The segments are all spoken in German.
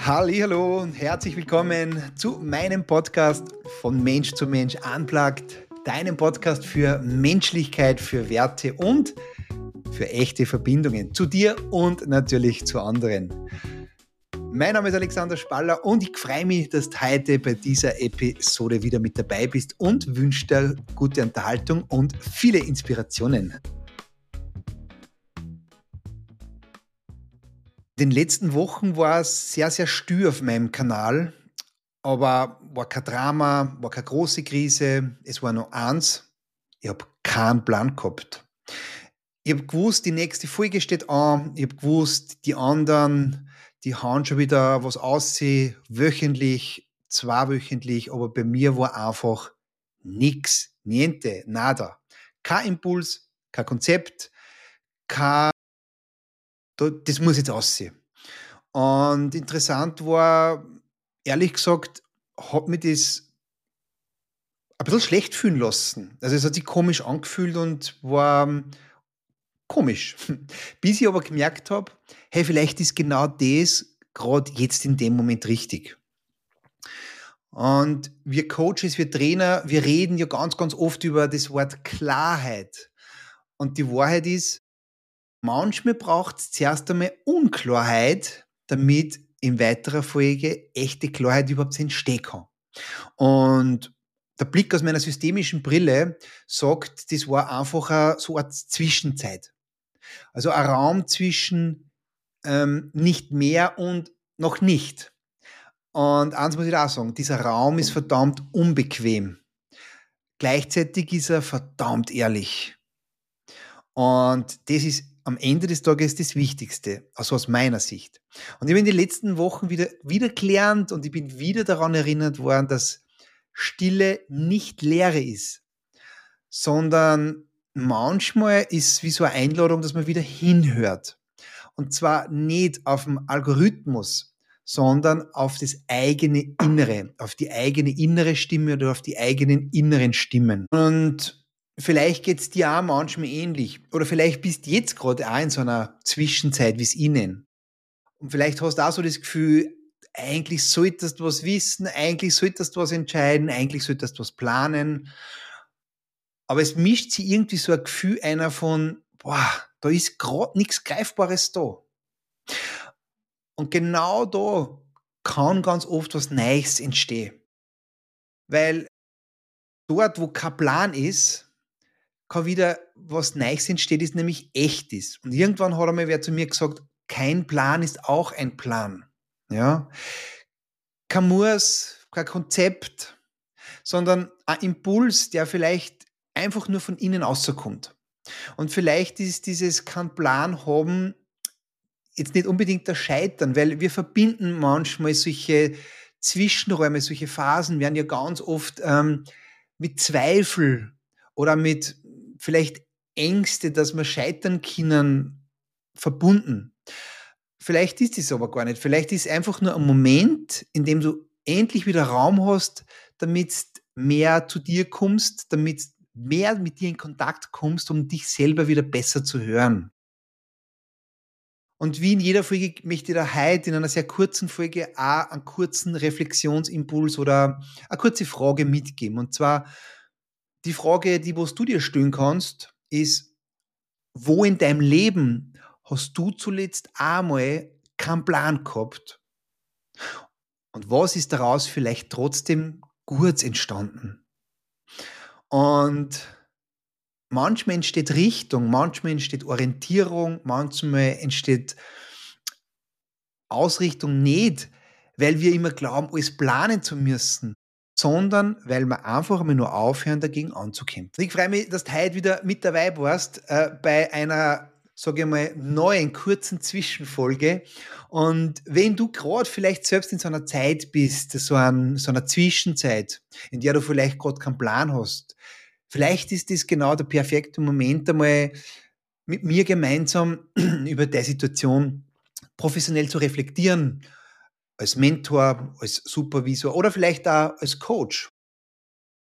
Hallihallo und herzlich willkommen zu meinem Podcast von Mensch zu Mensch Unplugged, deinem Podcast für Menschlichkeit, für Werte und für echte Verbindungen zu dir und natürlich zu anderen. Mein Name ist Alexander Spaller und ich freue mich, dass du heute bei dieser Episode wieder mit dabei bist und wünsche dir gute Unterhaltung und viele Inspirationen. In den letzten Wochen war es sehr, sehr stür auf meinem Kanal, aber war kein Drama, war keine große Krise. Es war nur eins, ich habe keinen Plan gehabt. Ich habe gewusst, die nächste Folge steht an. Ich habe gewusst, die anderen, die hauen schon wieder was aussehen, wöchentlich, zweiwöchentlich, aber bei mir war einfach nix, niente, nada. Kein Impuls, kein Konzept, das muss jetzt aussehen. Und interessant war, ehrlich gesagt, hat mich das ein bisschen schlecht fühlen lassen. Also es hat sich komisch angefühlt und war komisch. Bis ich aber gemerkt habe, hey, vielleicht ist genau das gerade jetzt in dem Moment richtig. Und wir Coaches, wir Trainer, wir reden ja ganz, ganz oft über das Wort Klarheit. Und die Wahrheit ist, manchmal braucht es zuerst einmal Unklarheit, damit in weiterer Folge echte Klarheit überhaupt entstehen kann. Und der Blick aus meiner systemischen Brille sagt, das war einfach so eine Zwischenzeit. Also ein Raum zwischen nicht mehr und noch nicht. Und eins muss ich auch sagen, dieser Raum ist verdammt unbequem. Gleichzeitig ist er verdammt ehrlich. Und das ist am Ende des Tages das Wichtigste, also aus meiner Sicht. Und ich habe in den letzten Wochen wieder gelernt und ich bin wieder daran erinnert worden, dass Stille nicht Leere ist, sondern manchmal ist es wie so eine Einladung, dass man wieder hinhört. Und zwar nicht auf den Algorithmus, sondern auf das eigene Innere, auf die eigene innere Stimme oder auf die eigenen inneren Stimmen. Und vielleicht geht es dir auch manchmal ähnlich. Oder vielleicht bist du jetzt gerade auch in so einer Zwischenzeit, wie es ich nenne. Und vielleicht hast du auch so das Gefühl, eigentlich solltest du was wissen, eigentlich solltest du was entscheiden, eigentlich solltest du was planen. Aber es mischt sich irgendwie so ein Gefühl einer von, boah, da ist gerade nichts Greifbares da. Und genau da kann ganz oft was Neues entstehen. Weil dort, wo kein Plan ist, kann wieder was Neues entstehen, das nämlich echt ist. Und irgendwann hat einmal wer zu mir gesagt, kein Plan ist auch ein Plan. Ja? Kein Muss, kein Konzept, sondern ein Impuls, der vielleicht einfach nur von innen rauskommt. Und vielleicht ist dieses kein Plan haben jetzt nicht unbedingt das Scheitern, weil wir verbinden manchmal solche Zwischenräume, solche Phasen werden ja ganz oft mit Zweifel oder mit vielleicht Ängste, dass wir scheitern können, verbunden. Vielleicht ist es aber gar nicht. Vielleicht ist es einfach nur ein Moment, in dem du endlich wieder Raum hast, damit du mehr zu dir kommst, damit du mehr mit dir in Kontakt kommst, um dich selber wieder besser zu hören. Und wie in jeder Folge möchte ich da heute in einer sehr kurzen Folge auch einen kurzen Reflexionsimpuls oder eine kurze Frage mitgeben. Und zwar die Frage, die was du dir stellen kannst, ist, wo in deinem Leben hast du zuletzt einmal keinen Plan gehabt? Und was ist daraus vielleicht trotzdem Gutes entstanden? Und manchmal entsteht Richtung, manchmal entsteht Orientierung, manchmal entsteht Ausrichtung nicht, weil wir immer glauben, alles planen zu müssen, sondern weil wir einfach einmal nur aufhören, dagegen anzukämpfen. Ich freue mich, dass du heute wieder mit dabei warst bei einer, sage ich mal, neuen, kurzen Zwischenfolge. Und wenn du gerade vielleicht selbst in so einer Zeit bist, so einer Zwischenzeit, in der du vielleicht gerade keinen Plan hast, vielleicht ist das genau der perfekte Moment, einmal mit mir gemeinsam über die Situation professionell zu reflektieren, als Mentor, als Supervisor oder vielleicht auch als Coach.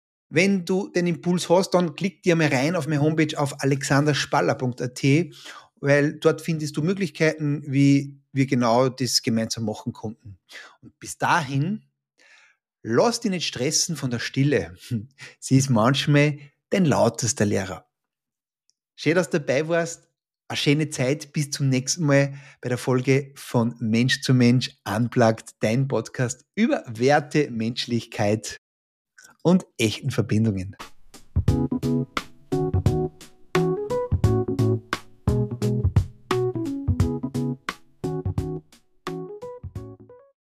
Wenn du den Impuls hast, dann klick dir mal rein auf meine Homepage auf alexanderspaller.at weil dort findest du Möglichkeiten, wie wir genau das gemeinsam machen konnten. Und bis dahin, lass dich nicht stressen von der Stille. Sie ist manchmal dein lautester Lehrer. Schön, dass du dabei warst. Eine schöne Zeit. Bis zum nächsten Mal bei der Folge von Mensch zu Mensch Unplugged, dein Podcast über Werte, Menschlichkeit und echten Verbindungen.